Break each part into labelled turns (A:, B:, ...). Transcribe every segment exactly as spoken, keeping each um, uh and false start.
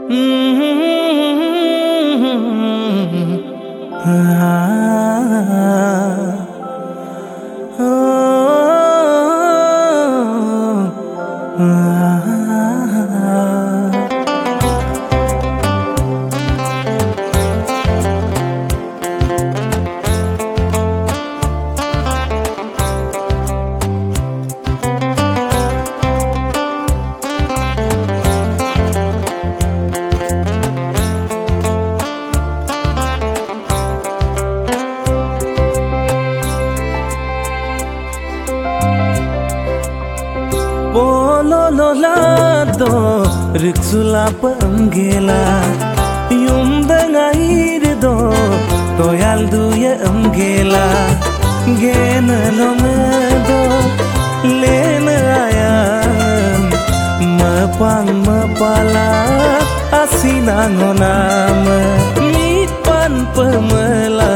A: Polololado riksula panggela yumda ngairdo toyal duya amgela gena lomedo lena ayam mapang mapala asina ngonam mitpan pemela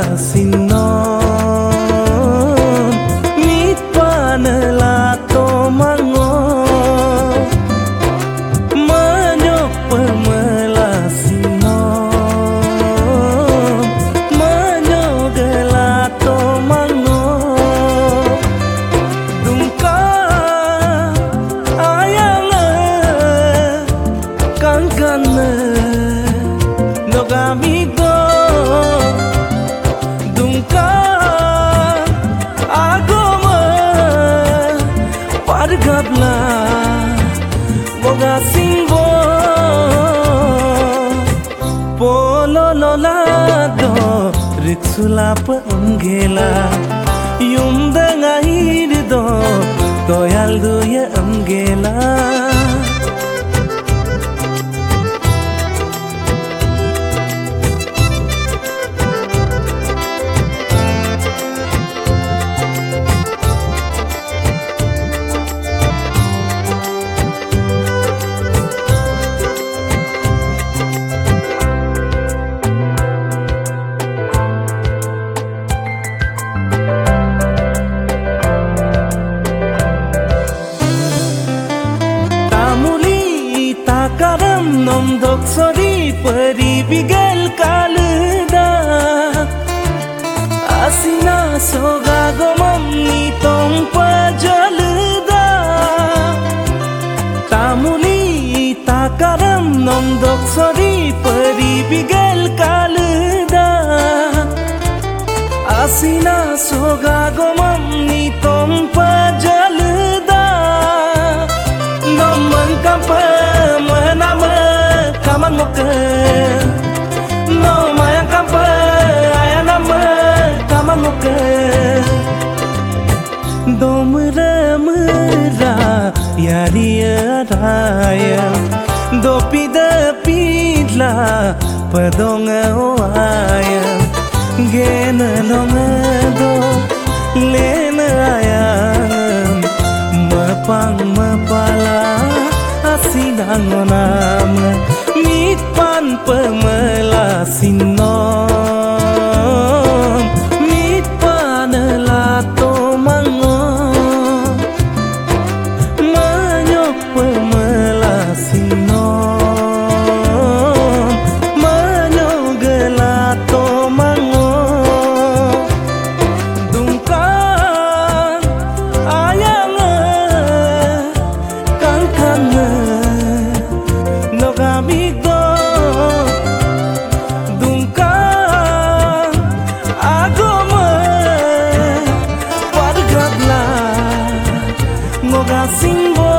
A: sinon mitpan lato mango Nogamigo dungka agoma pargabla moga singbo polololado riksula panggela yumda ngairdo toyal duya amgela Karam nom dok sori peri bigal kalda asina soga gomam ni tong pajalda tamuli takaram nom dok sori peri bigal kalda asina soga gomam ni tong pajalda nomang kampa muka no mayang kampa aya nama kaman muka domra mera yariya raya dopida pidla padonga oaya gena longa do lena aya mapang mapala asinangonam mitpan pemela sinon mitpan lato mango manyok pemela sinon manyok lato mango dungkan ayang kangkan nogamigo dungka agoma pargabla moga singbo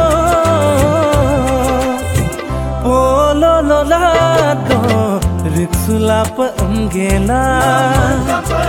A: polololado riksula panggela